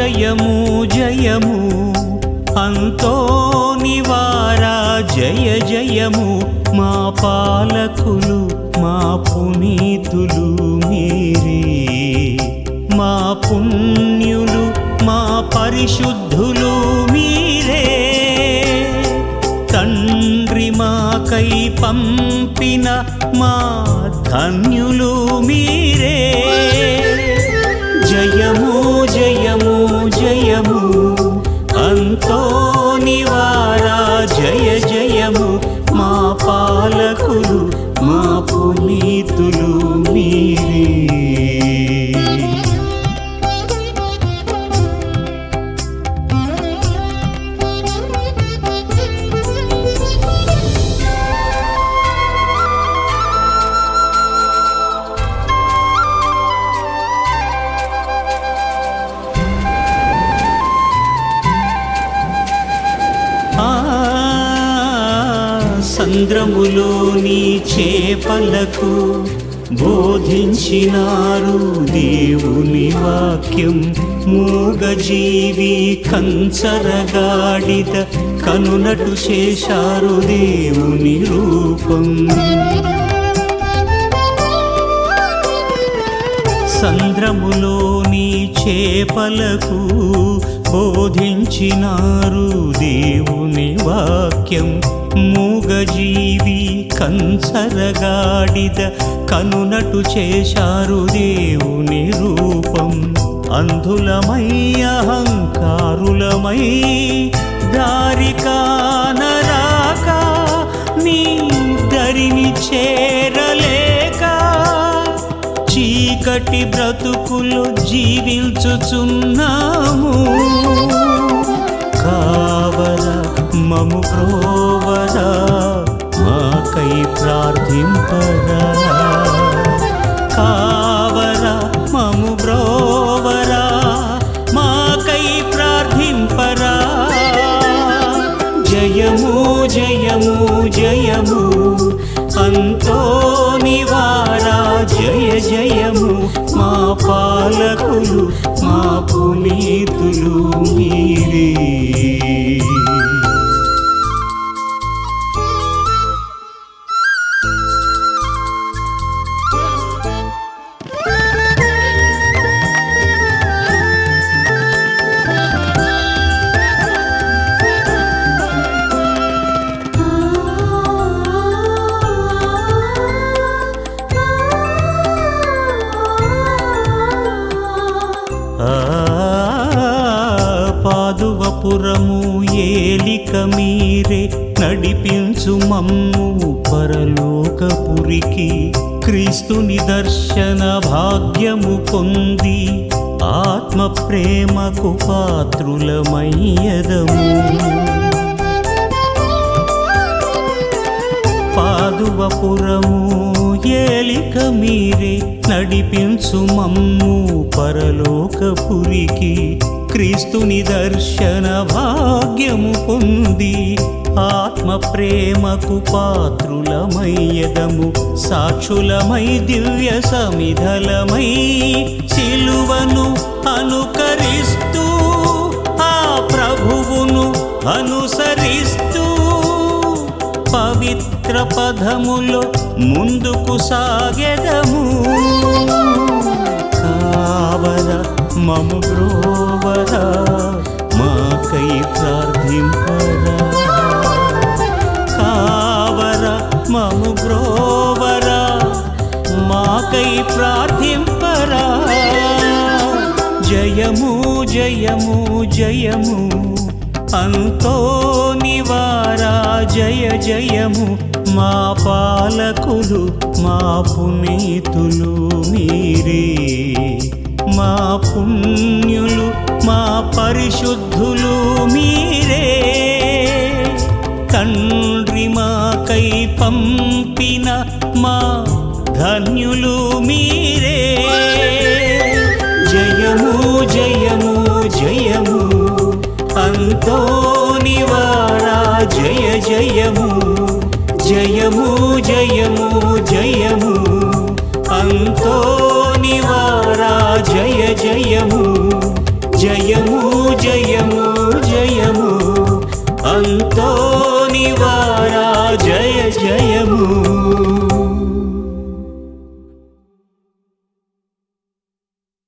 జయము జయము అంతోనివారా జయ జయము మా పాలకులు మా పునీతులు మీరే మా పుణ్యులు మా పరిశుద్ధులు మీరే తండ్రి మాకై పంపిన మా ధన్యులు మీరే జయము జయము జయము అంతోనివారా జయ జయము మా పాలకులు మా పునీతులు మీరే సంద్రములోని చేపలకు బోధించినారు దేవుని వాక్యం మూగజీవి కంచరగాడిద కనునటు చేశారు దేవుని రూపం సంద్రములోని చేపలకు బోధించినారు దేవుని వాక్యం మూగజీవి కంచరగాడిద కనునటు చేశారు దేవుని రూపం అంధులమై అహంకారులమై దారికానరాక నీ దరిని చేరలేక చీకటి బ్రతుకులు జీవించుచున్నాము కావరా మము బ్రోవరా మాకై ప్రార్థింపరా కావరా మము బ్రోవరా మాకై ప్రార్థింపరా జయము జయము జయము అంతోనివారా జయ జయము మా పాలకులు మా పునీతులు మీరే పాదువపురము ఏలిక మీరే నడిపించు మమ్ము పరలోకపురికి క్రీస్తుని దర్శన భాగ్యము పొంది ఆత్మ ప్రేమకు పాత్రులమయ్యదము పాదువపురము ఏలిక మీరే నడిపించు మమ్ము పరలోకపురికి క్రీస్తుని దర్శన భాగ్యము పొంది ఆత్మ ప్రేమకు పాత్రులమయ్యదము సాక్షులమై దివ్య సమిధలమై సిలువను అనుకరిస్తూ ఆ ప్రభువును అనుసరిస్తూ పవిత్ర పదములో ముందుకు సాగెదము కావరా మము బ్రోవరా మాకై ప్రార్థింపరా కావరా మము బ్రోవరా మాకై ప్రార్థింపరా జయము జయము జయము అంతోనివారా జయ జయము మా పాలకులు మా పునీతులు మీరే మా పుణ్యులు మా పరిశుద్ధులు మీరే తండ్రి మాకై పంపిన మా ధన్యులు మీరే జయము జయము జయము అంతోనివారా జయ జయము జయము జయము జయము అంతోనివారా జయ జయము జయము సంతోనివారా జయ జయము